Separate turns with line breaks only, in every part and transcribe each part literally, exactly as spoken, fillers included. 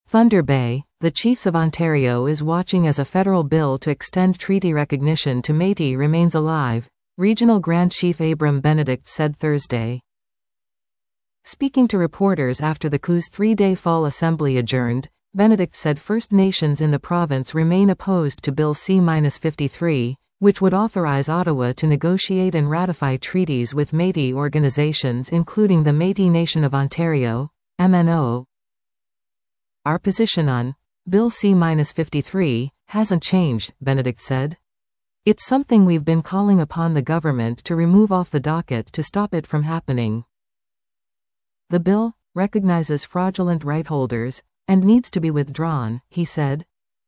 Thunder Bay, the Chiefs of Ontario is watching as a federal bill to extend treaty recognition to Métis remains alive, Regional Grand Chief Abram Benedict said Thursday. Speaking to reporters after the C U's three-day fall assembly adjourned, Benedict said First Nations in the province remain opposed to Bill C fifty-three, which would authorize Ottawa to negotiate and ratify treaties with Métis organizations including the Métis Nation of Ontario, M N O. Our position on Bill C fifty-three hasn't changed, Benedict said. It's something we've been calling upon the government to remove off the docket to stop it from happening. The bill recognizes fraudulent right holders and needs to be withdrawn, he said.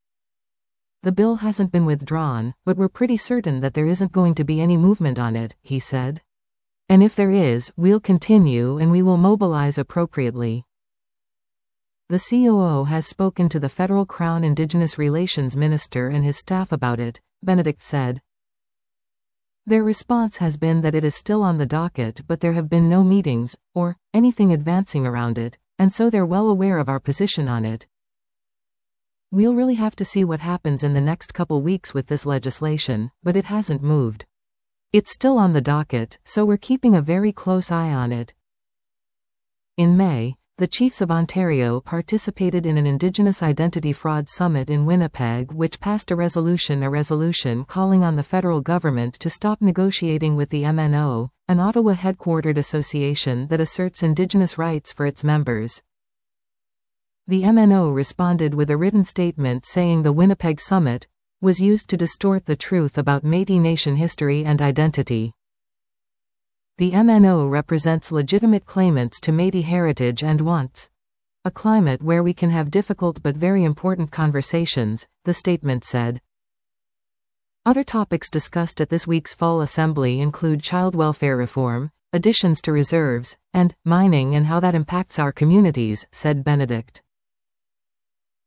The bill hasn't been withdrawn, but we're pretty certain that there isn't going to be any movement on it, he said. And if there is, we'll continue and we will mobilize appropriately. The C O O has spoken to the Federal Crown Indigenous Relations Minister and his staff about it, Benedict said. Their response has been that it is still on the docket but there have been no meetings, or anything advancing around it, and so they're well aware of our position on it. We'll really have to see what happens in the next couple weeks with this legislation, but it hasn't moved. It's still on the docket, so we're keeping a very close eye on it. In May, the Chiefs of Ontario participated in an Indigenous Identity Fraud Summit in Winnipeg which passed a resolution a resolution calling on the federal government to stop negotiating with the M N O, an Ottawa-headquartered association that asserts Indigenous rights for its members. The M N O responded with a written statement saying the Winnipeg Summit was used to distort the truth about Métis Nation history and identity. The M N O represents legitimate claimants to Métis heritage and wants a climate where we can have difficult but very important conversations, the statement said. Other topics discussed at this week's fall assembly include child welfare reform, additions to reserves, and mining and how that impacts our communities, said Benedict.